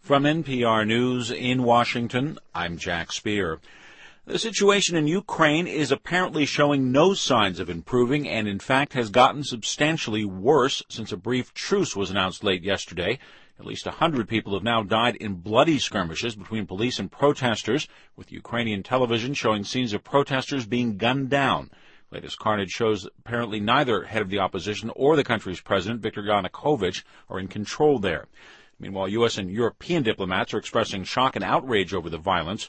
From NPR News in Washington, I'm Jack Speer. The situation in Ukraine is apparently showing no signs of improving and, in fact, has gotten substantially worse since a brief truce was announced late yesterday. At least 100 people have now died in bloody skirmishes between police and protesters, with Ukrainian television showing scenes of protesters being gunned down. Latest carnage shows apparently neither head of the opposition or the country's president, Viktor Yanukovych, are in control there. Meanwhile, U.S. and European diplomats are expressing shock and outrage over the violence.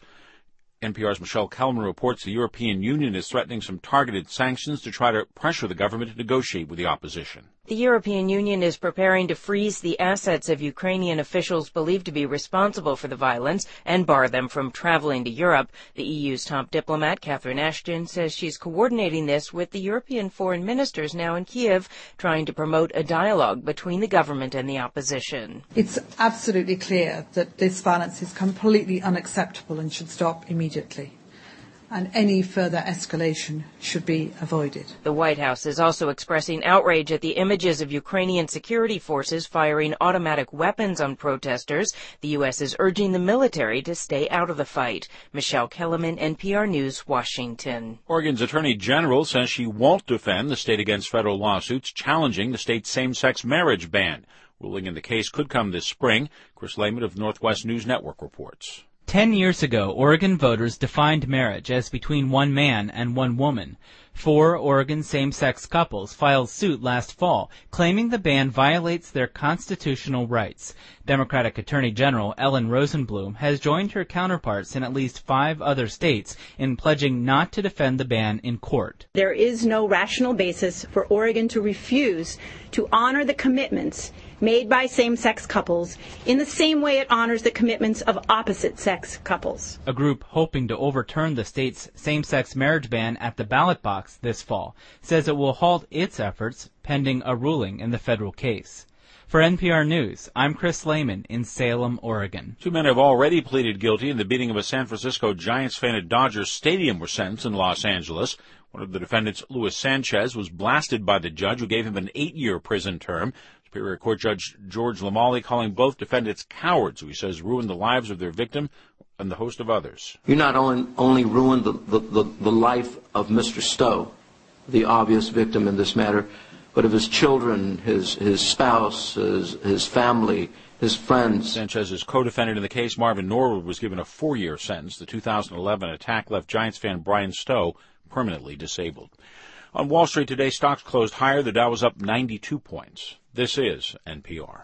NPR's Michelle Kellerman reports the European Union is threatening some targeted sanctions to try to pressure the government to negotiate with the opposition. The European Union is preparing to freeze the assets of Ukrainian officials believed to be responsible for the violence and bar them from traveling to Europe. The EU's top diplomat, Catherine Ashton, says she's coordinating this with the European foreign ministers now in Kiev, trying to promote a dialogue between the government and the opposition. It's absolutely clear that this violence is completely unacceptable and should stop immediately, and any further escalation should be avoided. The White House is also expressing outrage at the images of Ukrainian security forces firing automatic weapons on protesters. The U.S. is urging the military to stay out of the fight. Michelle Kellerman, NPR News, Washington. Oregon's Attorney General says she won't defend the state against federal lawsuits challenging the state's same-sex marriage ban. Ruling in the case could come this spring. Chris Lehman of Northwest News Network reports. 10 years ago, Oregon voters defined marriage as between one man and one woman. 4 Oregon same-sex couples filed suit last fall, claiming the ban violates their constitutional rights. Democratic Attorney General Ellen Rosenblum has joined her counterparts in at least 5 other states in pledging not to defend the ban in court. There is no rational basis for Oregon to refuse to honor the commitments made by same-sex couples in the same way it honors the commitments of opposite-sex couples. A group hoping to overturn the state's same-sex marriage ban at the ballot box this fall says it will halt its efforts pending a ruling in the federal case. For NPR News, I'm Chris Lehman in Salem, Oregon. 2 men have already pleaded guilty in the beating of a San Francisco Giants fan at Dodger Stadium were sentenced in Los Angeles. One of the defendants, Luis Sanchez, was blasted by the judge who gave him an 8-year prison term. Superior Court Judge George Lamali calling both defendants cowards, who he says ruined the lives of their victim and the host of others. You not only ruined the life of Mr. Stowe, the obvious victim in this matter, but of his children, his spouse, his family, his friends. Sanchez's co-defendant in the case, Marvin Norwood, was given a 4-year sentence. The 2011 attack left Giants fan Brian Stowe permanently disabled. On Wall Street today, stocks closed higher. The Dow was up 92 points. This is NPR.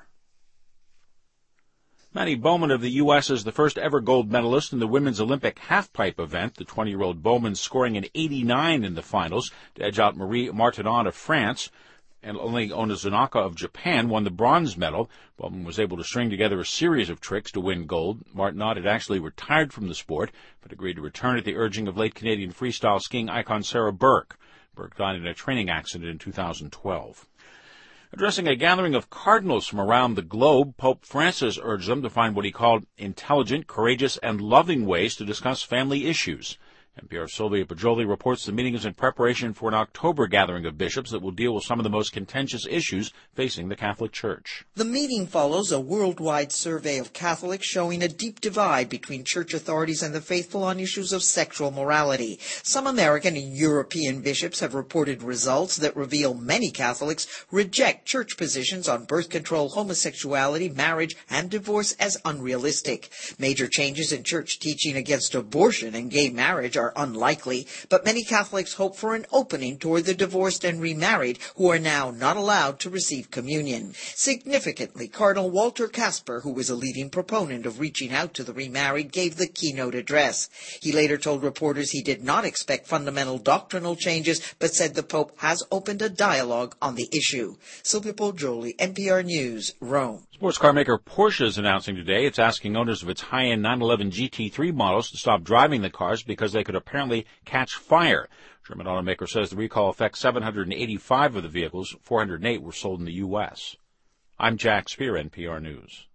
Maddie Bowman of the U.S. is the first ever gold medalist in the women's Olympic halfpipe event. The 20-year-old Bowman scoring an 89 in the finals to edge out Marie Martinon of France. And only Onizuka of Japan won the bronze medal. Bowman was able to string together a series of tricks to win gold. Martinon had actually retired from the sport, but agreed to return at the urging of late Canadian freestyle skiing icon Sarah Burke. Burke died in a training accident in 2012. Addressing a gathering of cardinals from around the globe, Pope Francis urged them to find what he called intelligent, courageous, and loving ways to discuss family issues. NPR's Sylvia Poggioli reports the meeting is in preparation for an October gathering of bishops that will deal with some of the most contentious issues facing the Catholic Church. The meeting follows a worldwide survey of Catholics showing a deep divide between church authorities and the faithful on issues of sexual morality. Some American and European bishops have reported results that reveal many Catholics reject church positions on birth control, homosexuality, marriage, and divorce as unrealistic. Major changes in church teaching against abortion and gay marriage are unlikely, but many Catholics hope for an opening toward the divorced and remarried who are now not allowed to receive communion. Significantly, Cardinal Walter Casper, who was a leading proponent of reaching out to the remarried, gave the keynote address. He later told reporters he did not expect fundamental doctrinal changes, but said the Pope has opened a dialogue on the issue. Sylvia Poggioli, NPR News, Rome. Sports car maker Porsche is announcing today it's asking owners of its high-end 911 GT3 models to stop driving the cars because they could apparently catch fire. German automaker says the recall affects 785 of the vehicles. 408 were sold in the U.S. I'm Jack Speer, NPR News.